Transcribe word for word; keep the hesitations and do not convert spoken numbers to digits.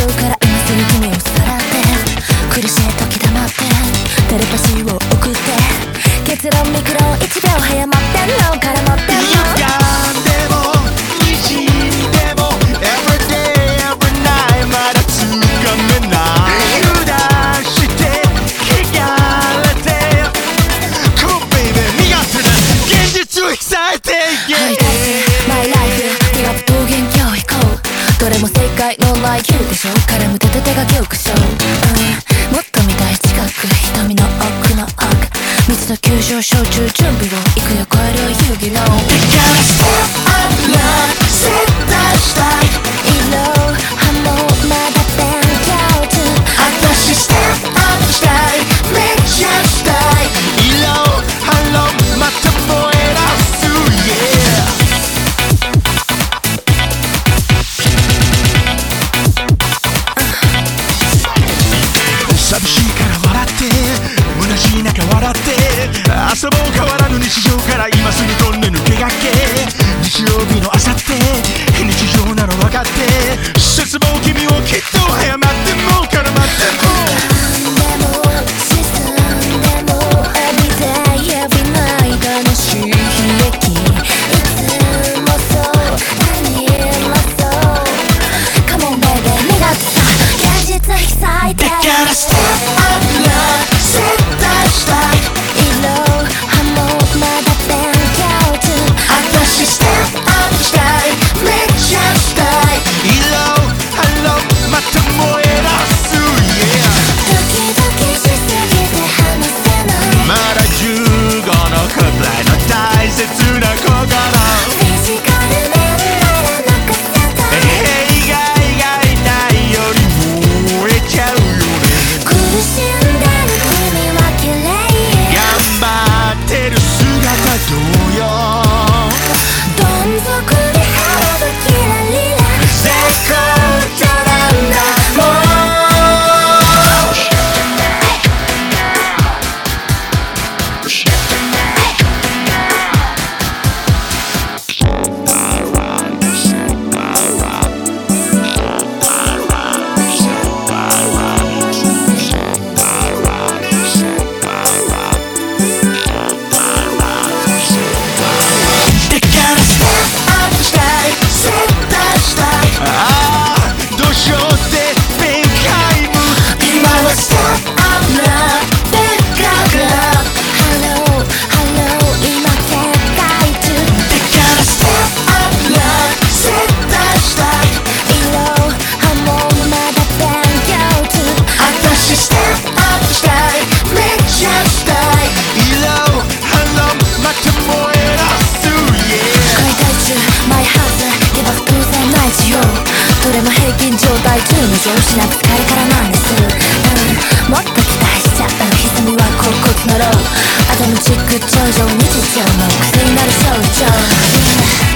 うから今すぐ君をさらって苦しい時黙ってテレパシーを送って結論ミクロンいちびょう早まってんの絡まってんの歪んでも滲んでも Everyday every night まだつかめない油断して汚れて Come on baby 身勝手な現実をexcite ハイタイプマイライフ手が桃源郷行こうどれも正解のない Q でしょ絡む手と手が記憶しょう、うん、もっと見たい近く瞳の奥の奥水と急上昇中準備を行くよ超える遊戯の Gotta step up love 絶対したい色葉もまだ勉強中私 step up したいめっちゃしたい色ハローまた燃え出す Yeah寂しいから笑って虚しい中笑って遊ぼう変わらぬ日常から今すぐ飛んで抜け駆け日曜日の朝って日常なの分かって絶望君をきっと早まっても絡まってもでも沈んでも Everyday every night 楽しい悲劇いつもそう何もそう Come on baby 身勝手さ現実引き裂いて Gotta step up love 絶対したい色葉もまだ勉強中私 step up したいめっちゃしたい色ハローまた燃え出す Yeah ドキドキしすぎて話せないまだじゅうごのくらいの大切な心フィジカル面なら泣かせたい弊害がいないより燃えちゃうよね苦しんでる君は綺麗頑張ってる姿同様どん底に腹がキラリラ絶好調なんだもうどれも平均状態中の上司なく疲れからなんです、うん、もっと期待しちゃう歪みは甲骨のローアトムチック頂上日常の癖になる象徴、うん